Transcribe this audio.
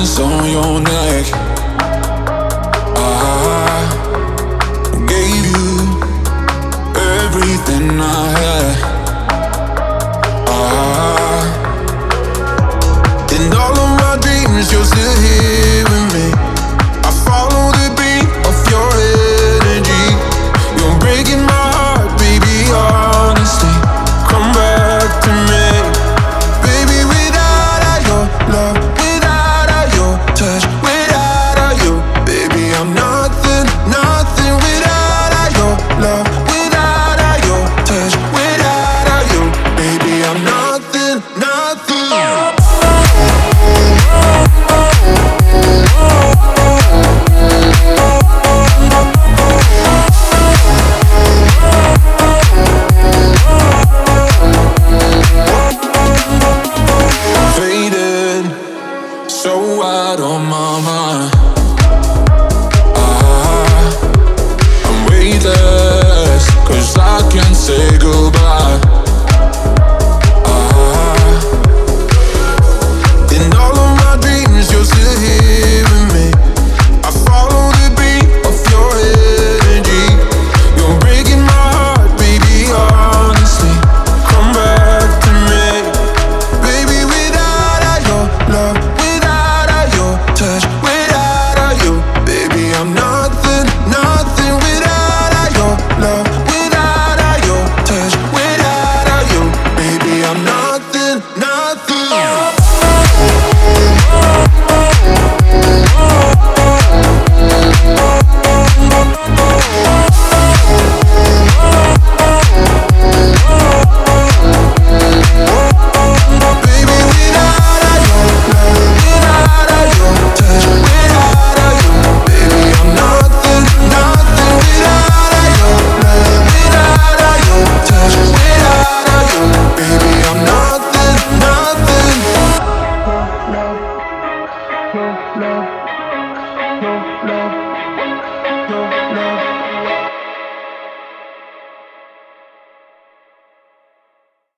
hands on your neck. I gave you everything I had. In all of my dreams, you're still here with me. I follow the beat of your energy. You're breaking my heart, baby, honestly. Come back to me. Baby, without your love, without your touch, without you, baby, I'm nothing, nothing. Without your love, without your touch, without you, baby, I'm nothing, nothing. Faded, so out of my mind. I'm weightless, 'cause I can't say goodbye. In all of my dreams, you're still here with me. I follow the beat of your energy. You're breaking my heart, baby, honestly. Come back to me. Baby, without your love, without your touch, without you, baby, I'm nothing, nothing. Without your love, without your touch, without you, baby, I'm nothing, nothing. Baby, without your love, without your touch, without you, baby, I'm nothing, nothing. Without your love, without your touch, without you, baby, I'm nothing, nothing. Love, love, love, love, love.